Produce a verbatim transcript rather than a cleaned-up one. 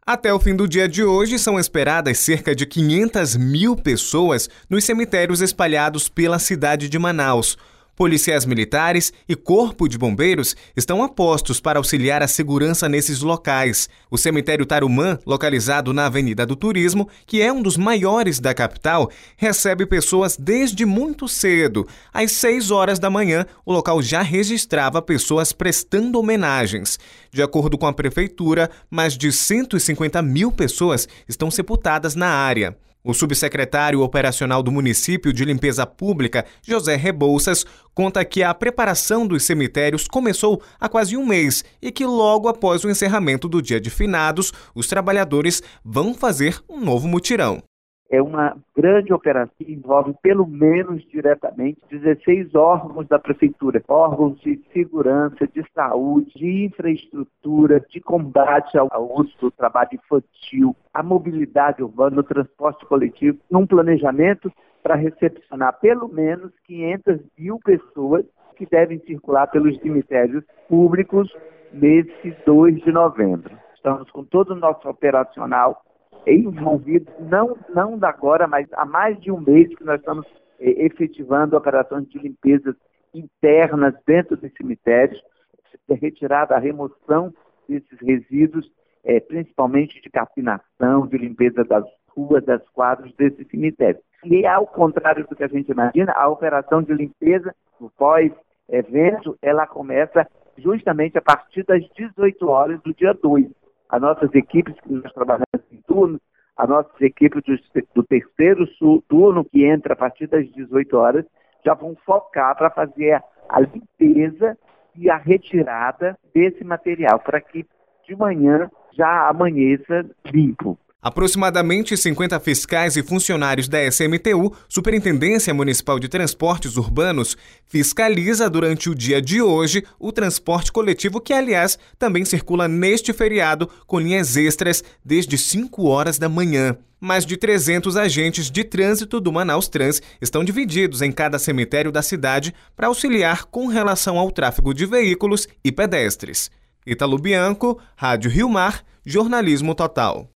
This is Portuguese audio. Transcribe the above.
Até o fim do dia de hoje, são esperadas cerca de quinhentas mil pessoas nos cemitérios espalhados pela cidade de Manaus. Policiais militares e corpo de bombeiros estão a postos para auxiliar a segurança nesses locais. O cemitério Tarumã, localizado na Avenida do Turismo, que é um dos maiores da capital, recebe pessoas desde muito cedo. Às seis horas da manhã, o local já registrava pessoas prestando homenagens. De acordo com a prefeitura, mais de cento e cinquenta mil pessoas estão sepultadas na área. O subsecretário operacional do município de limpeza pública, José Rebouças, conta que a preparação dos cemitérios começou há quase um mês e que logo após o encerramento do dia de finados, os trabalhadores vão fazer um novo mutirão. É uma grande operação que envolve, pelo menos diretamente, dezesseis órgãos da prefeitura, órgãos de segurança, de saúde, de infraestrutura, de combate ao uso do trabalho infantil, a mobilidade urbana, o transporte coletivo, num planejamento para recepcionar pelo menos quinhentas mil pessoas que devem circular pelos cemitérios públicos nesse dois de novembro. Estamos com todo o nosso operacional envolvido, não, não da agora, mas há mais de um mês que nós estamos eh, efetivando operações de limpeza internas dentro dos cemitérios, retirada a remoção desses resíduos, eh, principalmente de capinação, de limpeza das ruas, das quadras desses cemitérios. E ao contrário do que a gente imagina, a operação de limpeza do pós-evento, ela começa justamente a partir das dezoito horas do dia dois. As nossas equipes que nós trabalhamos em turno, as nossas equipes do, do terceiro turno, que entra a partir das dezoito horas, já vão focar para fazer a limpeza e a retirada desse material, para que de manhã já amanheça limpo. Aproximadamente cinquenta fiscais e funcionários da S M T U, Superintendência Municipal de Transportes Urbanos, fiscaliza durante o dia de hoje o transporte coletivo que, aliás, também circula neste feriado com linhas extras desde cinco horas da manhã. Mais de trezentos agentes de trânsito do Manaus Trans estão divididos em cada cemitério da cidade para auxiliar com relação ao tráfego de veículos e pedestres. Ítalo Bianco, Rádio Rio Mar, Jornalismo Total.